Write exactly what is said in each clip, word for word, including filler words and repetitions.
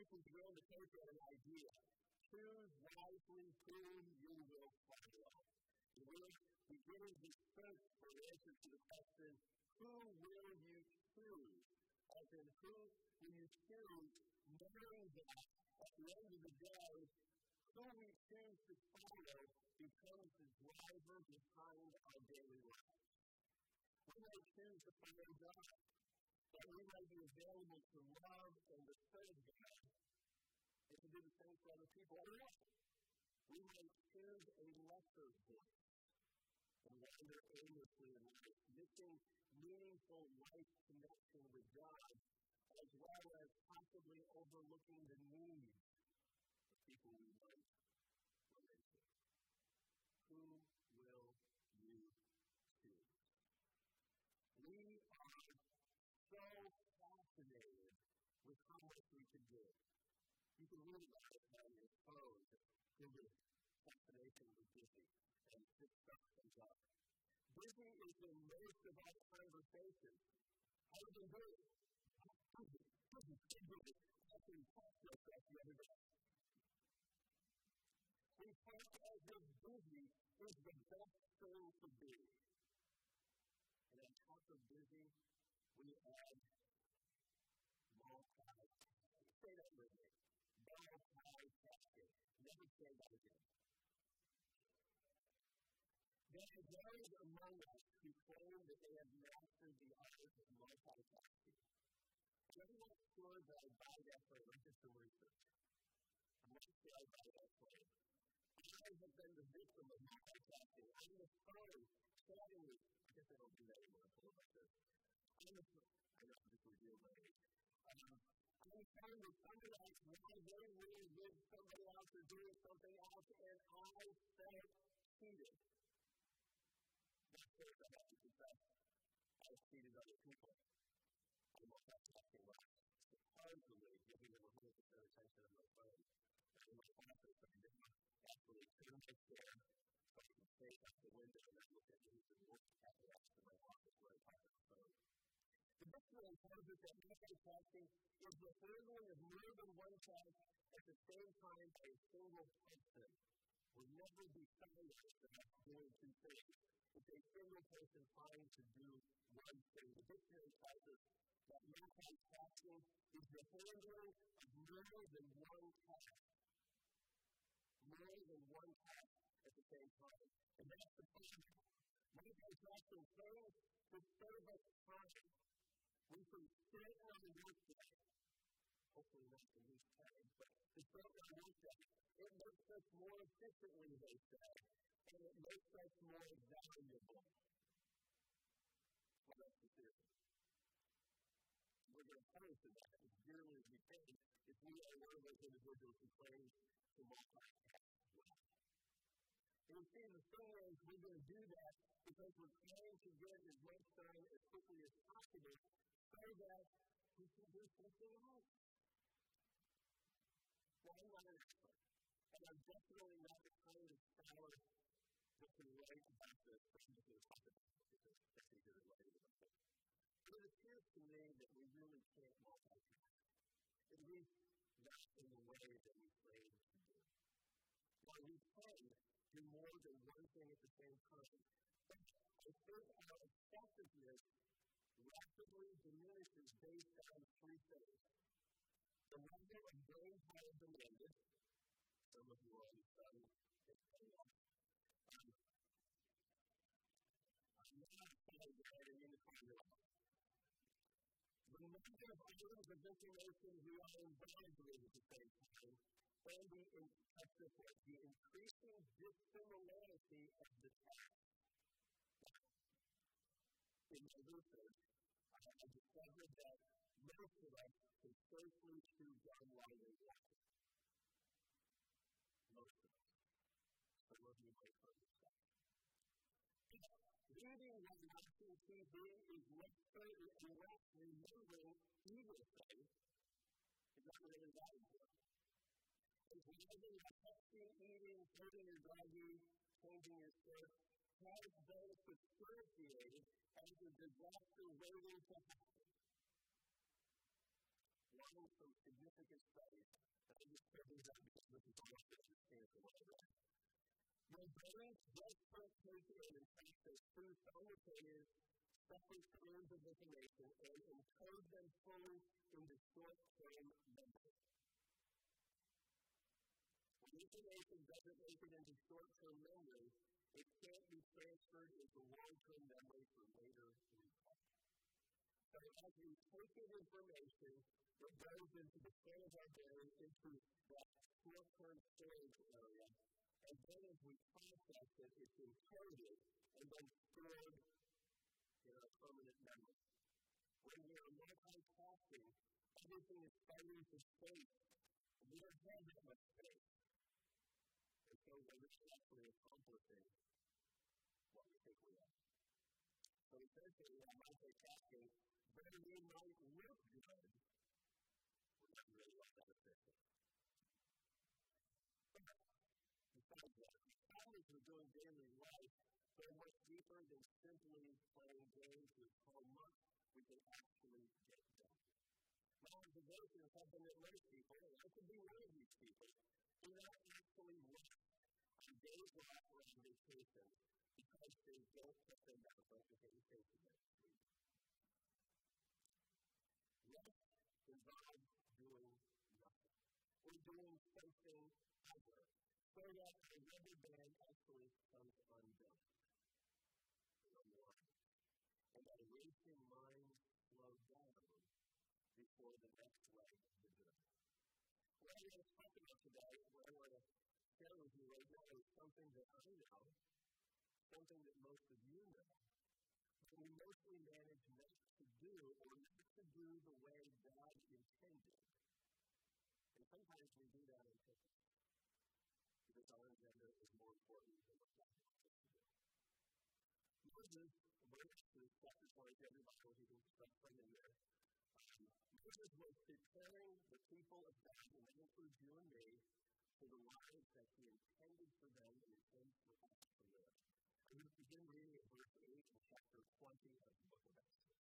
we begin to take an idea. Choose wisely whom you will follow. And we're beginning to search for the answer to the question, who will you choose? As in, who will you choose, knowing that at the end of the day, who we choose to follow becomes the driver behind our daily life. We may choose to follow God, that we may be available to love and to serve God, and to do the same for other people. Or we may choose a lesser voice and wander aimlessly in life, missing meaningful life connection with God, as well as possibly overlooking the needs of people we might relate to. Who will you choose? We are so fascinated with how much we can do. You can read about it on your phone, Google fascination with Disney, and this stuff comes up. Disney is in most of our conversations. How do you do it? Disney, Disney, Disney. I can talk to yourself the other day. We talk as if Disney is the best thing to do. And on top of Disney, we add multi-tasking. Say that with me. Multi-tasking. Never say that again. There are those among us who claim that they have mastered the art of multitasking. I'm not sure that I buy that claim. I'm just a researcher. I'm not sure I buy that claim. I have been the victim of multitasking. I'm the phone chatting with, I guess I don't do that anymore. I pull like this. I'm the phone, I know, I'm just revealed my age. Um, I'm the phone with somebody else while they really with somebody else or doing something else, and I felt cheated. That's what I have to confess. I have cheated other people. I'm multitasking well. Supposedly giving them one hundred percent attention on my phone. And my office, I did not actually turn my chair so I can face out the window and look at news and work at the rest of my office where I talk on the phone. The dictionary tells us that multitasking is the handling of more than one task at the same time by a single person. Will never be silenced about doing two things. It's a single person trying to do one thing. The dictionary tells us that multitasking is the handling of more than one task. More than one task at the same time. And that's the problem. Multitasking fails to save us time. We can sit on the workday. Hopefully not to lose time, but to sit on the workday. It makes us more efficiently, they say, and it makes us more valuable. Well, that's the theory. We're going to punish that as dearly as we can if we are one of those individuals who claims to multitask well. And you see, the thing is, we're going to do that because we're trying to get as much done as quickly as possible so that we can do something else. Now, I'm not an expert, and I'm definitely not the kind of scholar that can write about this, especially to the top of this, because that's easier to write about this. But it appears to me that we really can't multitask, at least not in the way that we claim to do. While we can do more than one thing at the same time, but I think our effectiveness rapidly diminishes based on three things. The level of brain power demanded, some of you already studied this very well. Um, I'm not saying that I didn't find it out. The number of items of information we are involved with at the same time, and the, the increasing dissimilarity of the task. In my research, I have discovered that most of us can safely chew gum while we walk. Most of us. Some of you might find this out. Reading while watching T V is less certain and less remembering either thing is not really valuable. And driving, texting, eating, holding your doggy, changing your shirt, has been substantiated as a disaster waiting to happen. One from significant studies James just can't take in and process two simultaneous separate streams of information and encode them fully into short-term memory. When information doesn't make it into short-term memory, it can't be transferred into long-term memory for later recall. So as we take in information, it goes into the front of our brain, into that short-term storage area, and then as we process it, it's encoded and then stored in our permanent memory. When we are multitasking, everything is fighting for space, and we don't have that much space. And so we're not actually accomplishing what we think we are. So essentially, we are multitasking, but we might look good, we're not really all that efficient. Besides that, the problems we're doing daily life go much deeper than simply playing games with homework. We can actually get done. My observation is something that most people, and I could be one of these people, do not actually work on days off or on vacation because they don't put them down for education next week. Rest involves doing nothing. We're doing something other, so that the rubber band actually comes undone. And that racing mind slows down before the next leg of the journey. What I'm going to talk about today, what I want to share with you right now, is something that I know, something that most of you know, but we mostly manage not to do or not to do the way God intended. And sometimes we do that on purpose, because our agenda is more important than what God wants us to do. Moses, verse chapter twenty, everybody will hear stuff from in there. Um, Moses was preparing the people of God, and that includes you and me, for the lives that he intended for them and intended for us to live. I'm going to begin reading at verse eight in chapter twenty of the book of Exodus.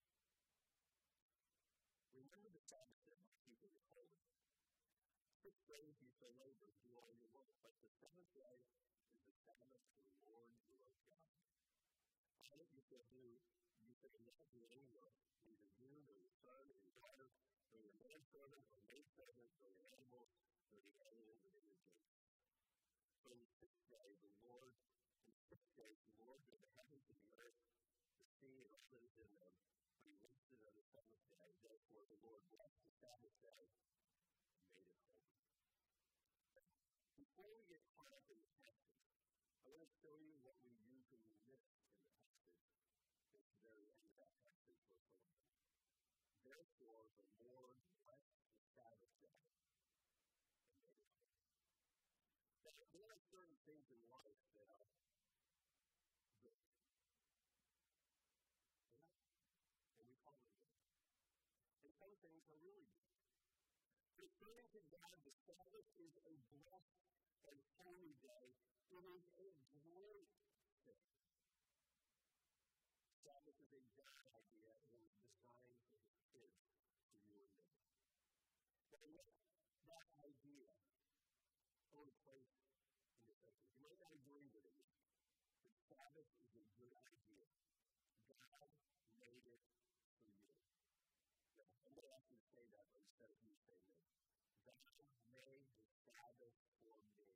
Remember the Sabbath day by keeping it holy. Six days you shall labor, do all your work, but the seventh day is the Sabbath of the Lord your God. On it you shall do, you shall not do any work, neither you, nor your son, nor your daughter, nor your manservant, or maidservant, nor your animals, nor the alien within your gates. But on the sixth day, the Lord, on the sixth day, the Lord made the heavens and the earth, the sea, and all that is in them, but he rested on the seventh day. Therefore, the Lord blessed the Sabbath day and made it holy. Before we get caught up in the passage, I want to show you what we usually miss in the passage. At the very end of that passage, verse eleven. Therefore, the Lord blessed the Sabbath day and made it holy. Now, there are certain things in life that are good. Yeah? And we call them good. And some things are really good. Referring to God, the Sabbath is a blessed and holy day. It is a great thing. Sabbath is a God idea and it was designed for his kids, for you and me. But let that idea own place in your thinking. You might not agree with it, but Sabbath is a good idea. God made it for you. Now, I'm going to ask you to say that, but instead of you saying this. God made the Sabbath for me.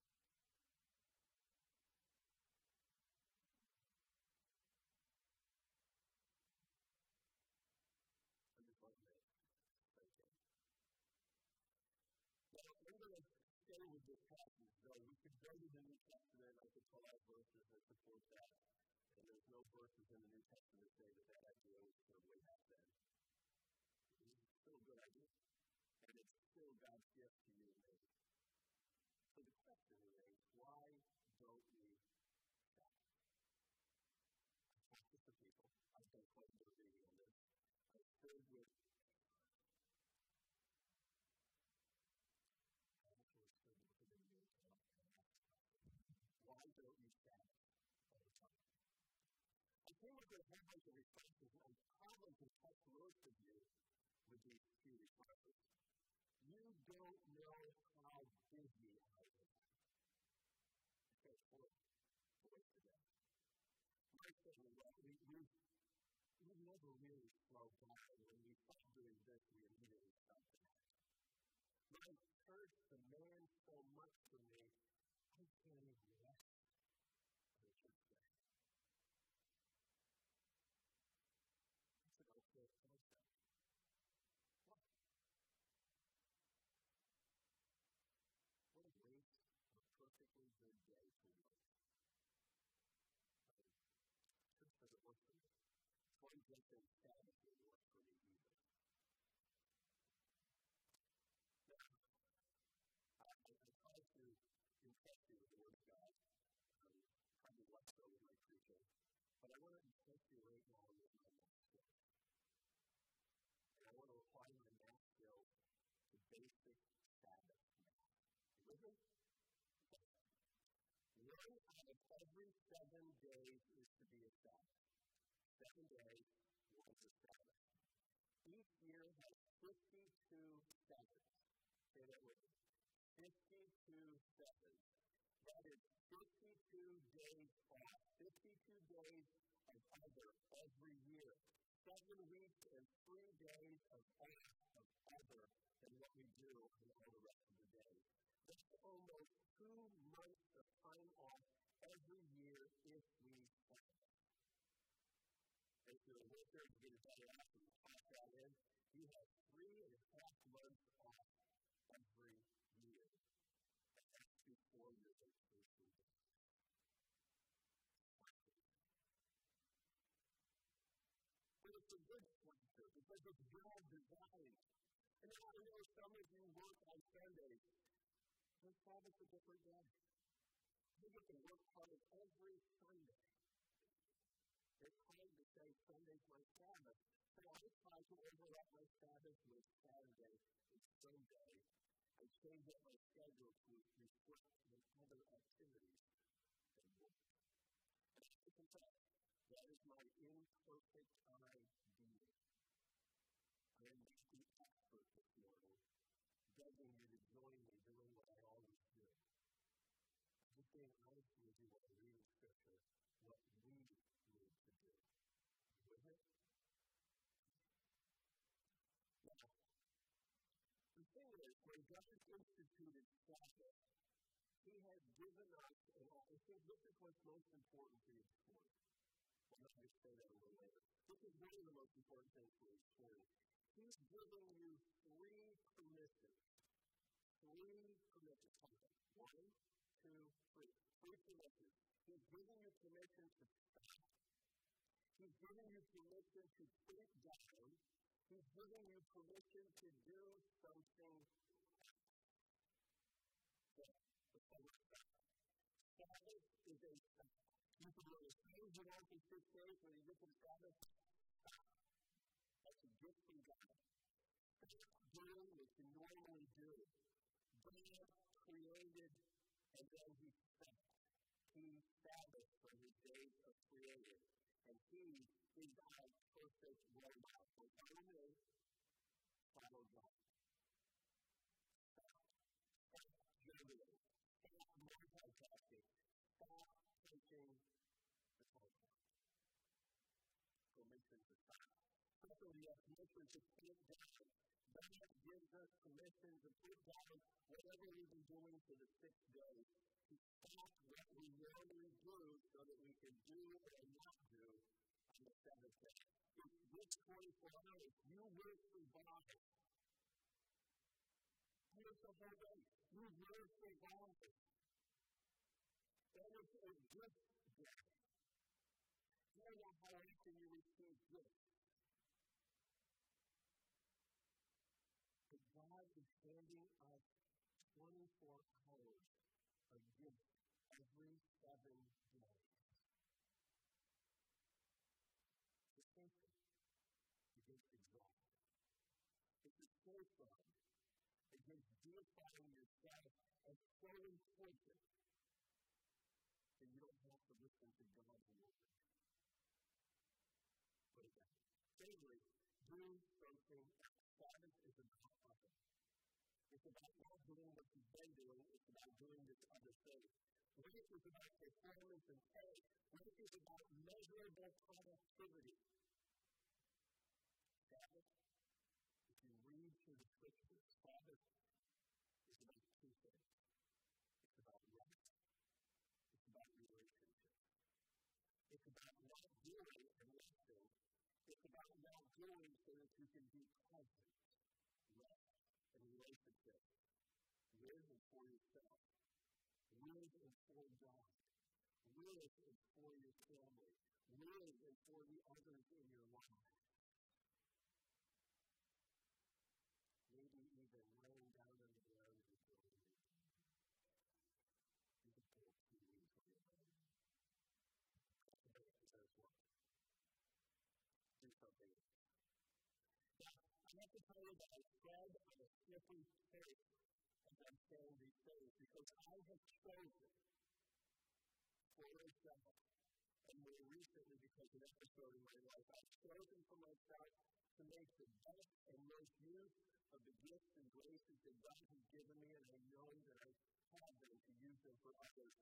I'm just letting that sink in. Now, I'm going to stay with this passage, though. We could go to the New Testament. I could pull out verses that support that. And there's no verses in the New Testament that say that that idea was sort of way back then. It's still a good idea. And it's still God's gift to you and me. So the question is, why don't we stop? I've talked to some people. I've done quite a bit of reading on this. I've stood with I actually stood with the video why don't you stop all the time? I came up with a whole bunch of responses, and I'm probably going to touch most of you with these few responses. You don't know how busy I am. Okay, well, we, we never really slow down. When we stop doing this, we immediately stop that. My church demands so much from me, I can't even rest on a church day. That's an okay concept. What? What a waste of a perfectly good day to work. I mean, church doesn't work for me. twenty days Sabbath didn't work for me either. Now, I, I, I try to impress you with the Word of God, um, probably less so with my preaching, but I want to impress you right now with my math skills. And I want to apply my math skills to basic Sabbath math. You with me? Okay. One out of every seven days is to be a Sabbath. Seven days, one's a Sabbath. Each year has fifty-two Sabbaths. Say that with me. fifty-two Sabbaths. That is fifty-two days off. fifty-two days of either every year. Seven weeks and three days of off of other than what we do in all the rest of the days. That's almost two months of time off every year if we plan. If you're a worker, you get a day off and you toss that in, you have three and a half months off every year. And that's before your vacation day. But it's a good structure because it's well designed. And now I know some of you work on Sundays. Your Sabbath's a different day. You get to work hard every Sunday. It's hard to say Sunday's my Sabbath. So I try to overlap my Sabbath with Saturday and Sunday and change up my schedule to reflect on other activities than work. And I can confess, that is my imperfect idea. I am not the expert this morning, begging you to join me doing what I always do. Just being honest with you when I read in Scripture, what we need to do. You with it? Now, the thing is, when God instituted Sabbath, He has given us, and I think this is what's most important for each point. I'm not going to say that a little later. This is one of the most important things for each point. He's giving you three permissions. Three permissions. One, two, three. Three permissions. He's giving you permission to stop. He's giving you permission to put down. He's giving you permission to do something else. So, Sabbath is a stop. You can do the things you want in six days when you get to the Sabbath. Stop. That's a gift from God. Stop doing what you normally do. God created and then He stopped. He Sabbath from His days of creating. And He is our perfect robot. So follow me, follow God. Stop. Stop journaling. Stop multitasking. Stop taking the phone call. Permission to stop. Secondly, we have permission to put down. God gives us permission to put down whatever we've been doing for the six days. To stop what we normally do so that we can do or not do on the seventh day. It's this twenty-four hours. You will survive. Here's the whole day. You will survive. That is a gift day. I don't know how often you receive gifts. But God is handing us twenty-four hours of gift every seven days. It's a safety against exhaustion. It's a safeguard against deifying yourself as so important that you don't have to listen to God's word. Put it down. Thirdly, do something else. Sabbath is about other. It's about not doing what you've been doing. It's about doing this other thing. Life is about performance and pay. Life is about measurable productivity. Sabbath, if you read through the scriptures, Sabbath is about two things. It's about rest. It's about relationship. It's about not doing and resting. It's about not doing so that you can be present, rest, and relationship. Live and for yourself. Live and for God. Live and for your family. Live and for the others in your life. Maybe even laying down on the ground and enjoying it. You can take two weeks on your own. As well. Do something. Now, I have to tell you that I tread on a slippery slope as I'm saying these things because I have chosen for myself, and more recently because of an episode in my life, I've chosen for myself to make the best and most use of the gifts and graces that God has given me, and I know that I have them to use them for others.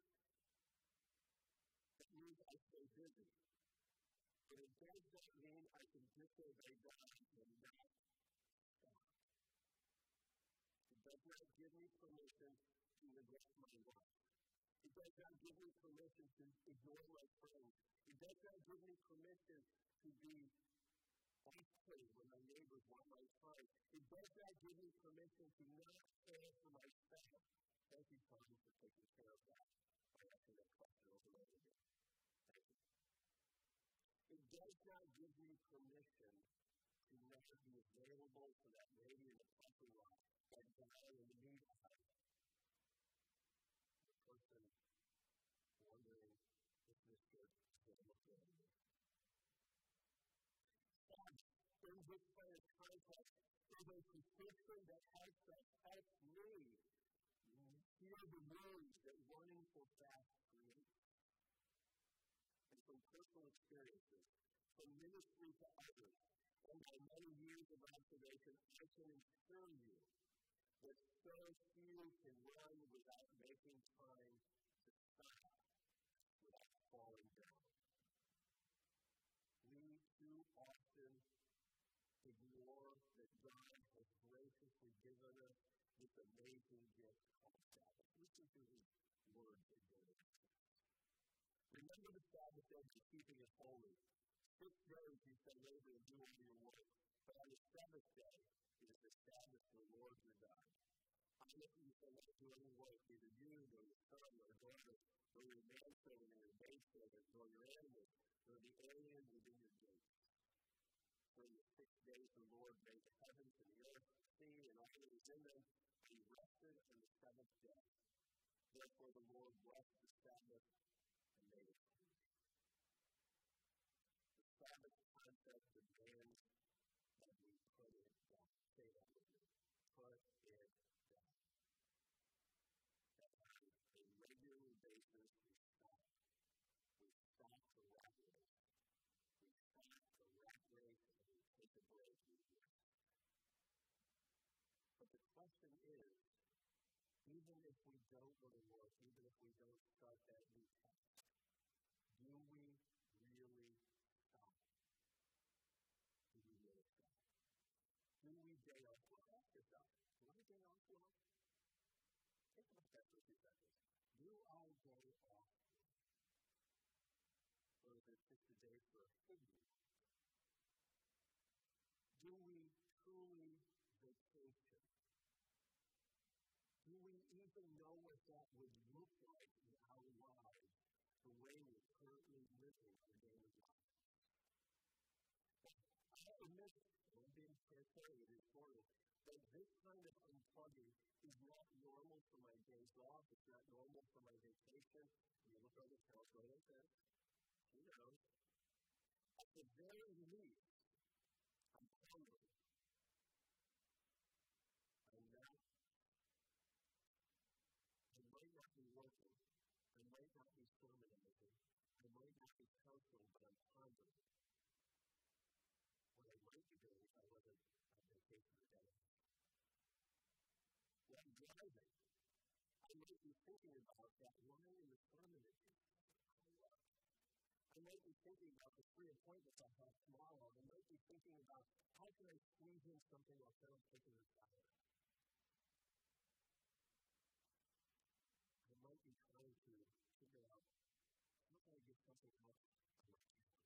It means I stay busy. But it does not mean I can disobey God and not stop. It does not give me permission to neglect my wife. It does not give me permission to ignore my friends. It does not give me permission to be off-putting when my neighbors want my time. It does not give me permission to not care for myself. Thank you, Tom, for taking care of that. I answer that question over and over again. Thank you. It does not give me permission to not be available for that lady in the parking lot, that guy in the meantime. The person wondering if this church is going to look good on me. God, in this kind of context, is a prescription that helps us help me hear the words that running for fast creates. And from personal experiences, from ministry to others, and by many years of observation, I can assure you that so few can run without making time to stop, without falling down. We too often ignore that God has graciously given us this amazing gift called Sabbath. Listen to his words again. Remember the Sabbath day by keeping it holy. Six days you shall labor and do all your work, but on the seventh day it is the Sabbath to the Lord your God. On it you shall not do any work, neither you, nor your son, nor daughter, nor your manservant, nor your maidservant, nor your animals, nor the alien within your gates. For in the six days the Lord made the heavens and the earth, the sea, and all that is in them, and he rested on the seventh day. Therefore the Lord blessed the Sabbath and made it holy. The Sabbath concept demands that we put it down. Say that with me. Put it down. That on a regular basis we stop. We stop the rat race. We stop the rat race and we take a break and rest. But the question is, even if we don't go to work, even if we don't start that new task, do we really stop? Do we really stop? Do we day off? Well, ask yourself, do I day off well? Think about that for a few seconds. Do I day off well? Or is it just a day for a figure? Do we truly vacation? Do we even know what that would look like in our lives, the way we're currently living our daily lives? I admit, I'm being transparent this morning, that this kind of unplugging is not normal for my days off. It's not normal for my vacation. When you look on the calculator, okay, who knows? At the very least, I'm hungry. I'm not. I might not be working. I might not be sermonizing. I might not be counseling, but I'm hungry. What I might be doing if I wasn't on vacation today. When I'm driving, I might be thinking about that line in the sermon that you love. I might be thinking about the three appointments I have tomorrow. I might be thinking about how can I squeeze in something else that I'm taking a shower. I might be trying to figure out how can I get something else on my calendar.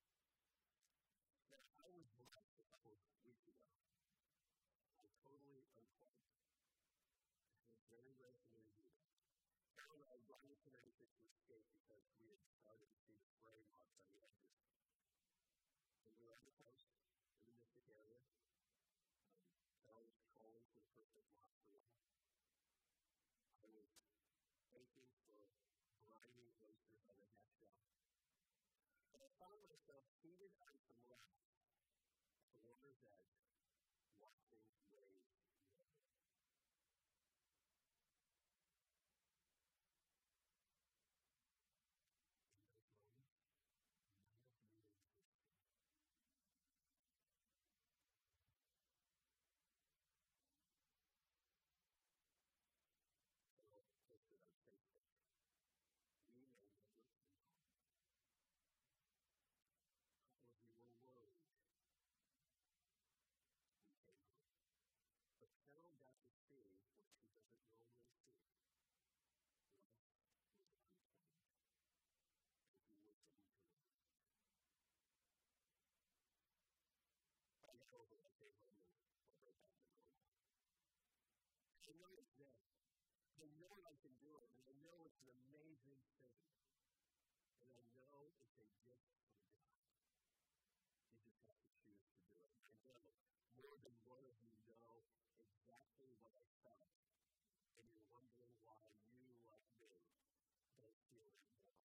Now, I was blessed a couple of weeks ago. I was totally unplugged. It was very rare for me to do that. Carol and I wanted to make it to escape because we had started to see the spray marks on the edges. And we were on the coast in the Mystic area. Um, Carol was trolling for the first lobster roll. I was thanking for briny oysters on the half shell. And I found myself seated on some rocks at the water's edge, watching waves roll. In those moments, none of me existed. Carol posted on Facebook, "We may never come home." A couple of you were worried. We came home. But Carol got to see what she doesn't normally see. Life was unplanned. If you were to enter it. I got over it. I came home and went right back to normal. I know it's there. I know I can do it, and I know it's an amazing thing. And I know it's a gift from God. You just have to choose to do it. I know more than one of you know exactly what I felt. And you're wondering why you, like me, don't feel it now.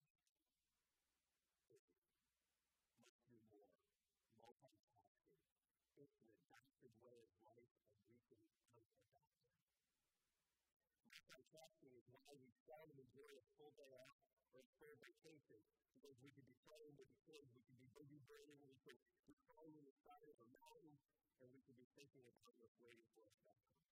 Must do more. Multitasking. It's an adapted way of life, and we can unadapt it. Multitasking is why we seldom enjoy a full day off or a full vacation, because we can be playing with the kids, we can be boogie boarding, we can be climbing the side of a mountain, and we can be thinking about what's waiting for us back home.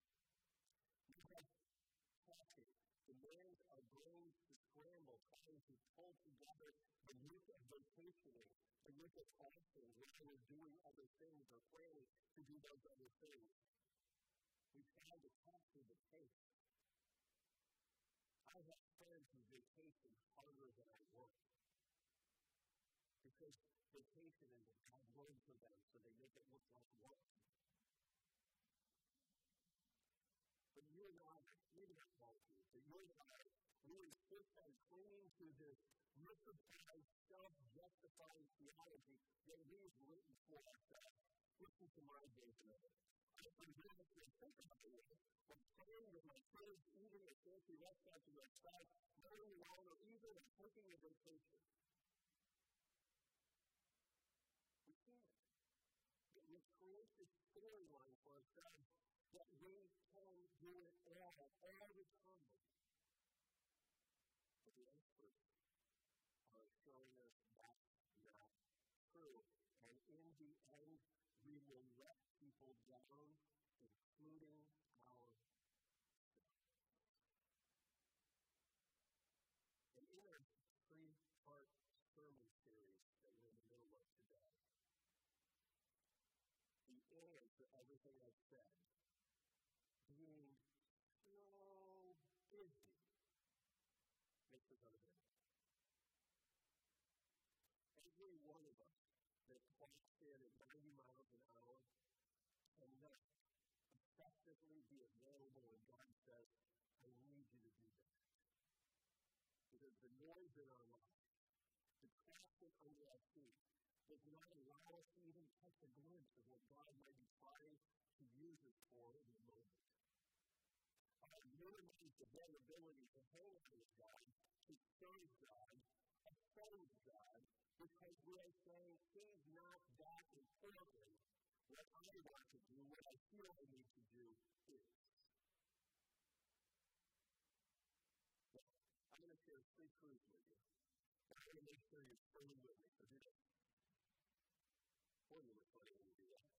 Multitasking demands our brains to scramble, trying to pull together the loop of vacationing, the loop of fasting, when we're doing other things or planning to do those other things. We try to capture the pace. I have friends who vacation harder than I work. Because vacation is a bad word for them, so they make it look like work. But you and I, maybe not all of you, but you and I really insist on clinging to this mystified, self-justifying theology that we have written for ourselves. Listen to my version of it. I've been doing this for a think about it. I'm playing with my kids, eating at fancy restaurants in my spouse, mowing the lawn, or even taking a vacation. We can't. But we create this storyline for ourselves that we can do it all, all the time. But the experts are showing us that's not true. And in the end, we will let people down, including ourselves. And in our three-part sermon series that we're in the middle of today, the end to everything I've said, being so busy, makes us unavailable. Every one of us that clocks in at ninety miles an hour cannot effectively be available when God says, I need you to do that. Because the noise in our lives, the crashing under our feet, does not allow us to even catch a glimpse of what God might be trying to use us for in the moment. Our minimized availability to hang out with God, to serve God, offend God, because we are saying He's not that important. What I want to do, what I feel I need to do is. Well, I'm going to share three truths with you. I'm going to make sure you're fully with me. So do this. Or you were funny when you do that.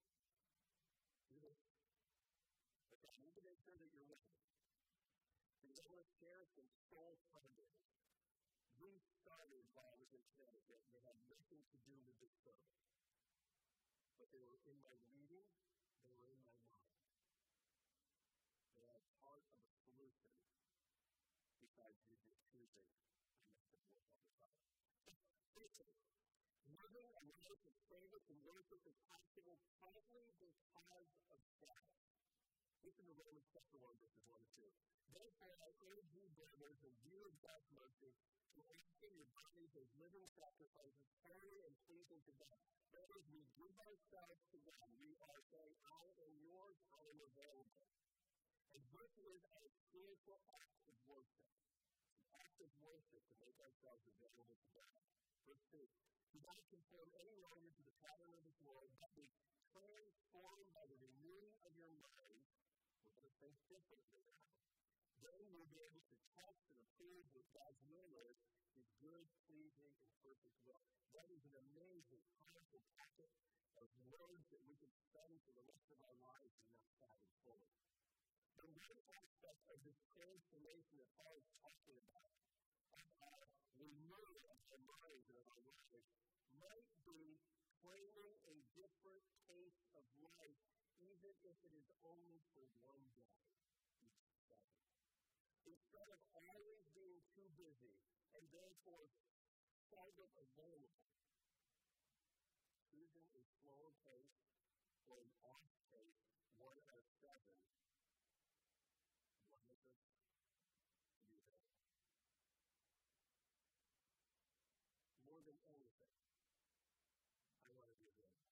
Do this. Okay, I need to make sure that you're with me. Because I want to cherished and stole Sunday. We started while I was in Connecticut. They had nothing to do with this service. But they were in my reading, they were in my mind. They are part of a solution besides you just choosing to make the work on the side. Listen, living a life of service and worship is possible partly because of Christ. Listen to Romans chapter one, verses one and two. Therefore, I urge you, brothers, in view of God's mercy, to offer your bodies as living sacrifices, holy and pleasing to God. That is, we give ourselves to God. We are saying, I am yours, I am available. And this is a spiritual act of worship. An act of worship to make ourselves available to God. Verse two. Do not conform any longer to the pattern of this world, but be transformed by the renewing of your mind. We're going to think differently now. Then we'll be able to test and approve what God's will is, His good, pleasing, and perfect will. That is an amazing, powerful packet of words that we can spend for the rest of our lives and not having fully. The one aspect of this transformation that Paul is talking about, of our renewal of our minds and of our lives, might be claiming a different pace of life, even if it is only for one day each second. Instead of always being too busy and therefore seldom available, choosing a slower pace or an off pace, one out of seven, one of us to be available. More than anything, I want to be available.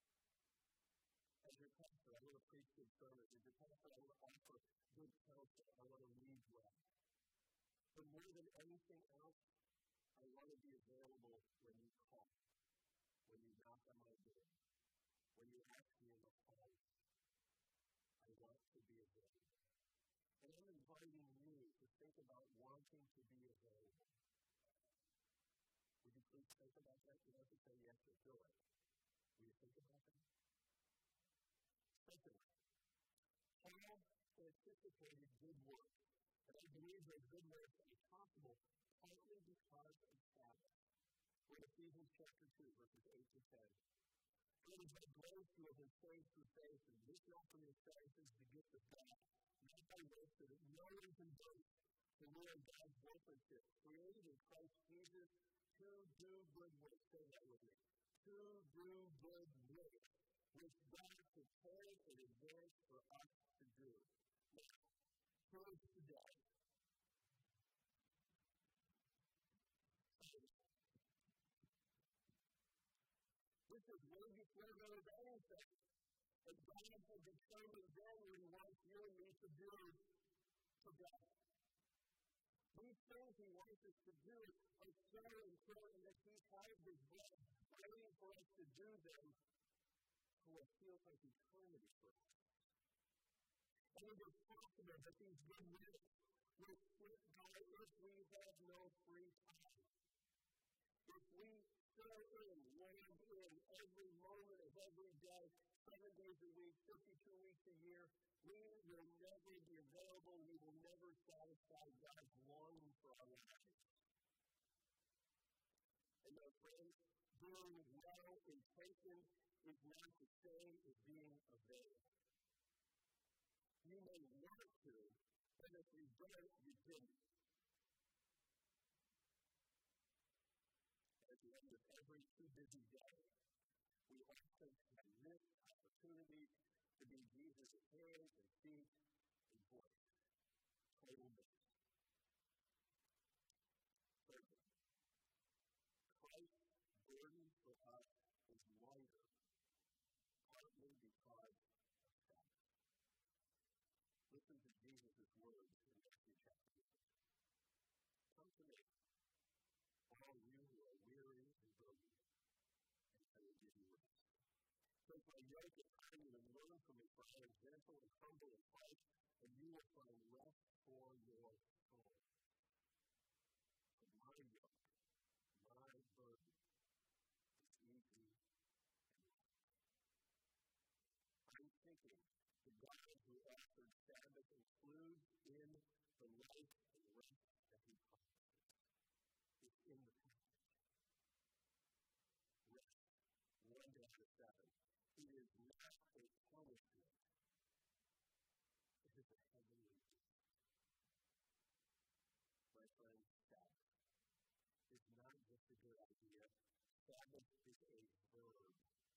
As your pastor, I want to preach good sermons. As your pastor, I want to offer good counsel. I want to lead well. But more than anything else, I want to be available when you call, when you knock on my door, when you ask me in the hall. I want to be available. And I'm inviting you to think about wanting to be available. Would you please think about that? You don't have to say yes or do it. Will you think about that? Second, Paul anticipated good work. And I believe that good work is possible partly because of Sabbath. We're in Ephesians chapter two, verses eight to ten. It is by grace you have been saved through faith, and this not from yourselves is the gift of God, not by works, so that no one can boast. For we are God's workmanship, created in Christ Jesus to do good works. Say that with me. To do good works, which God prepared in advance for us to do. Now, here's today. This is way before there was anything. And God had determined then what He wants you and me to do to God. These things He wants us to do are so important that He has His blood waiting for us to do them for what feels like eternity for us. And it is possible that these good works will slip by if we have no free time. If we fill in, land in every moment of every day, seven days a week, fifty-two weeks a year, we will never be available. We will never satisfy God's longing for our lives. And my friends, doing well intention is not the same as being available. You may want to, but if you don't, you didn't. At the end of every too busy day, we often have missed opportunities to be Jesus' hands and feet and voice. Total miss. Thirdly, Christ's burden for us is lighter, partly because of Sabbath. Listen to Jesus' words in Matthew chapter eight. Come to me, all you who are weary and burdened, and I will give you rest. Take my yoke upon you and learn from me, for I am gentle and humble in heart, and you will find rest for your soul. For my yoke, my burden, is easy and light. I'm thinking the God who offered Sabbath includes in the life and life that he promises. It's in the passage. Rest. One down to seven. It is not a punishment. It is a heavenly gift. My friend, Sabbath is not just a good idea. Sabbath is a verb.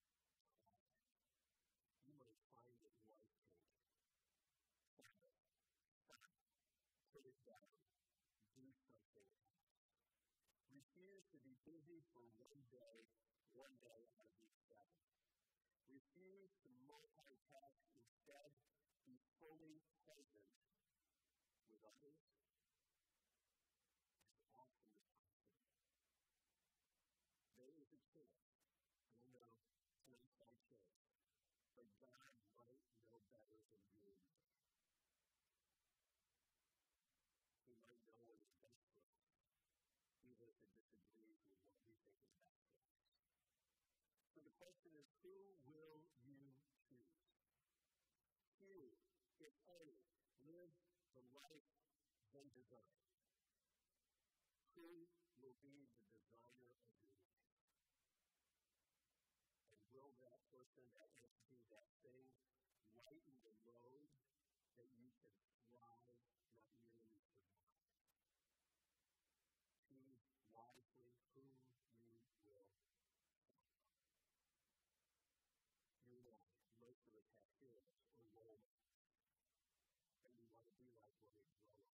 You might find it life-changing. Sabbath. Stop. Put it down. Do something else. Refuse to be busy for one day, one day out of each seven. Refuse to multitask. Instead, be fully present with others as often as possible. There is a chance, I don't know, tonight's my chance, but God might know better than you and me. He might know what is best for us, even if it disagrees with what we think is best for us. So the question is, who will you choose? Who, if any, live the life they design? Who will be the designer of your life? And will that person, that entity, that thing, lighten the load that you can thrive, not merely survive? Choose wisely whom you will follow. You know, most of us have heroes or role models, and we want to be like when we grow up.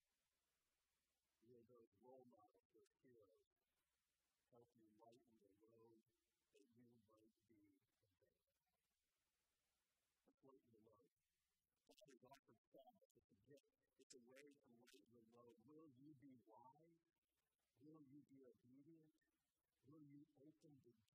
Will those role models, those heroes, help you lighten the load that you might be conveyed? Let's lighten the load. God is offered Sabbath. It's a gift. It's a way to lighten the load. Will you be wise? Will you be obedient? Will you open the